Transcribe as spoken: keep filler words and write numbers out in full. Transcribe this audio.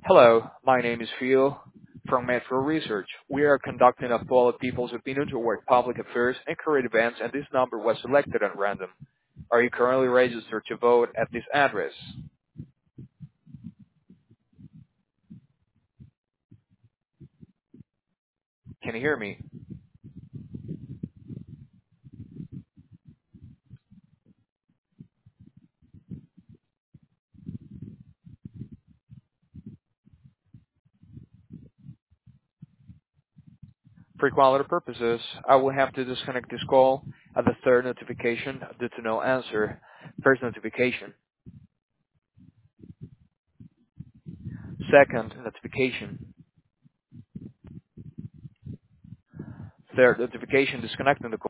Hello, my name is Phil from Metro Research. We are conducting a poll of people's opinion toward public affairs and current events, and this number was selected at random. Are you currently registered to vote at this address? Can you hear me? For quality purposes, I will have to disconnect this call at the third notification due to no answer. First notification. Second notification. Third notification disconnecting the call.